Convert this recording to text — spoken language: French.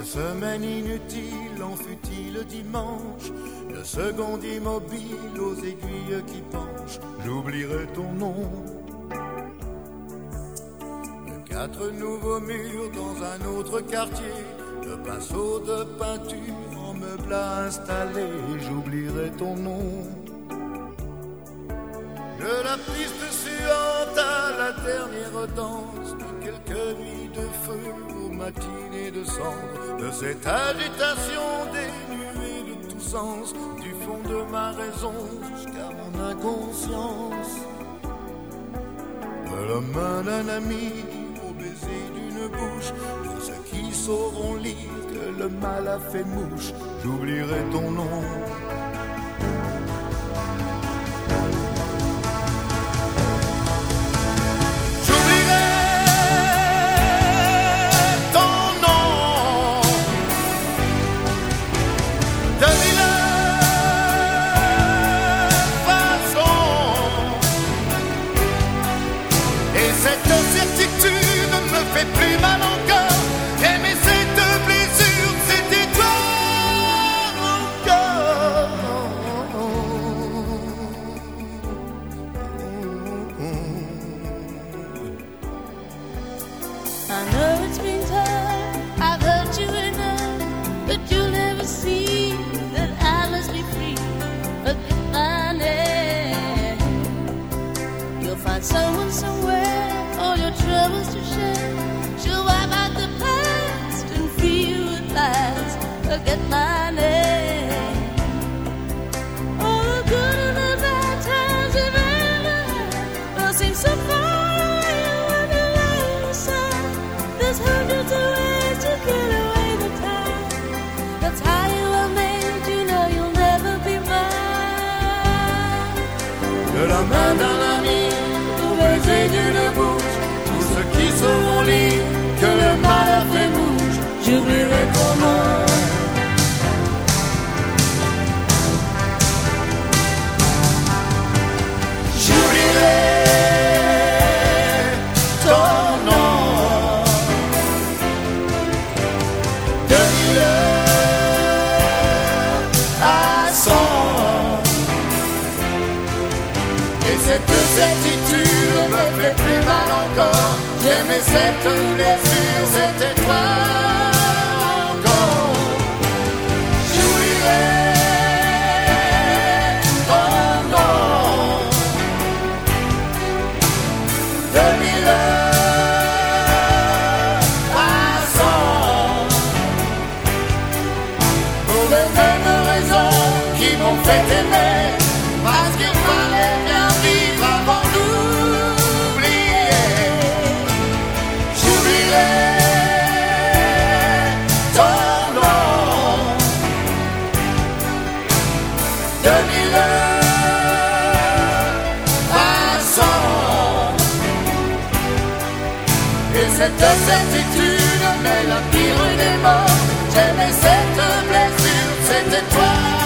semaine inutile en fut-il dimanche, de seconde immobile aux aiguilles qui penchent, j'oublierai ton nom. De 4 nouveaux murs dans un autre quartier, de pinceaux de peinture en meublat installé, j'oublierai ton nom. De la piste suante à la dernière danse, de quelques nuits de feu aux matinées de cendre, de cette agitation dénuée de tout sens, du fond de ma raison jusqu'à mon inconscience. De la main d'un ami au baiser d'une bouche, pour ceux qui sauront lire que le mal a fait mouche, j'oublierai ton nom. I know it's been tough, I've hurt you enough, but you'll never see that I must be free. Forget my name. You'll find someone somewhere, all your troubles to share. She'll wipe out the past and free you at last. Forget my name. All the good and the bad times you've ever had will seem so far. There's hundreds of ways to get away the time. That's how you are made, you know you'll never be mine. De la main d'un ami au baiser d'une bouche, tous ceux qui sauront lire que le mal a fait mouche, j'oublierai ton nom. Cette certitude me fait plus mal encore. J'aimais cette blessure, c'était toi encore. J'oublierai ton nom. 2000 à 100, pour les mêmes raisons qui m'ont fait aimer, parce qu'il fallait bien vivre avant d'oublier. J'oublierai ton nom. 2000 à 100. Et cette certitude, mais la pire des morts, j'aimais cette blessure, c'était toi.